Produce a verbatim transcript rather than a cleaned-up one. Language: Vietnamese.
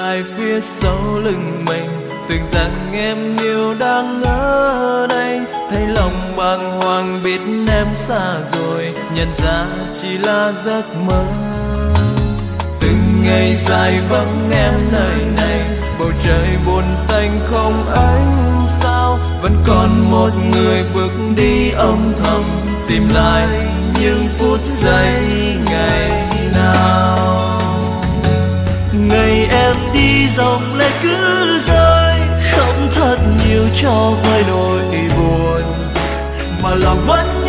lại phía sau lưng mình, tưởng rằng em yêu đang ở đây. Thấy lòng bàng hoàng biết em xa rồi, nhận ra chỉ là giấc mơ. Từng ngày dài vắng em nơi này, bầu trời buồn tanh không ánh sao. Vẫn còn một người bước đi âm thầm, tìm lại những phút giây ngày nào. Ngày em đi dòng lệ cứ rơi, khóc thật nhiều cho vơi nỗi buồn, mà lòng vẫn